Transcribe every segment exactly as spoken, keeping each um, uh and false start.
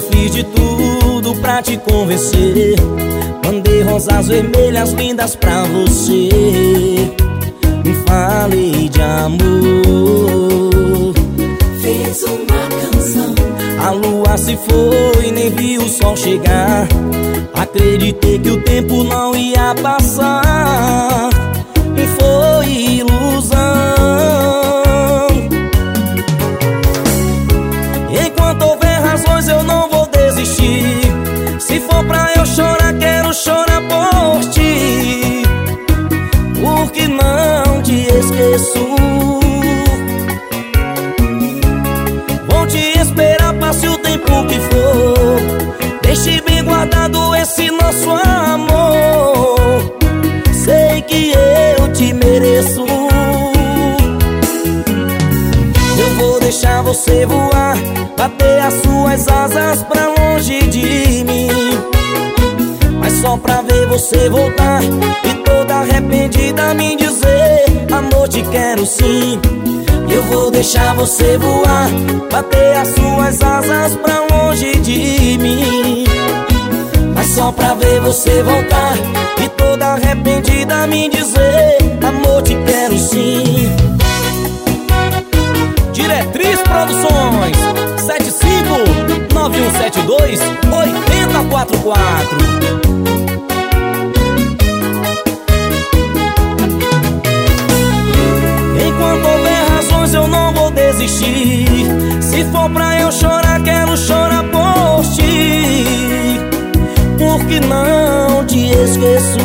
fiz de tudo pra te convencer. Mandei rosas vermelhas lindas pra você. Falei de amor, fez uma canção. a lua se foi, nem vi o sol chegar. Acreditei que o tempo não ia passar, e foi ilusão. Enquanto houver razões eu não vou desistir. Se for pra eu chorar, quero chorar por ti, porque não te esqueço. Vou te esperar, passe o tempo que for. Deixe bem guardado esse nosso amor. Sei que eu te mereço. Eu vou deixar você voar, bater as suas asas pra longe de mim, mas só pra ver você voltar e toda arrependida me dizer: amor, te quero sim. Eu vou deixar você voar, bater as suas asas pra longe de mim, mas só pra ver você voltar e toda arrependida me dizer: amor, te quero sim. Diretriz Produções sete cinco nove um sete dois oito zero quatro quatro. Enquanto houver razões eu não vou desistir. Se for pra eu chorar, quero chorar por ti, porque não te esqueço.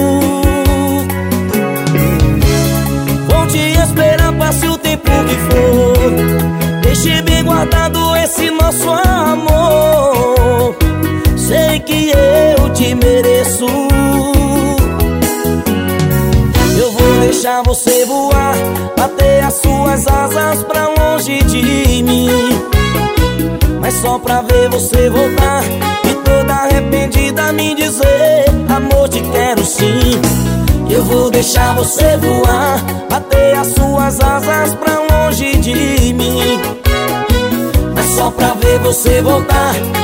Vou te esperar, passe o tempo que for. Deixe bem guardado esse nosso amor. Sei que eu te mereço. Eu vou deixar você voar, bater as suas asas pra longe de mim, mas só pra ver você voltar e toda arrependida me dizer: amor, te quero sim. Eu vou deixar você voar, bater as suas asas pra longe de mim, mas só pra ver você voltar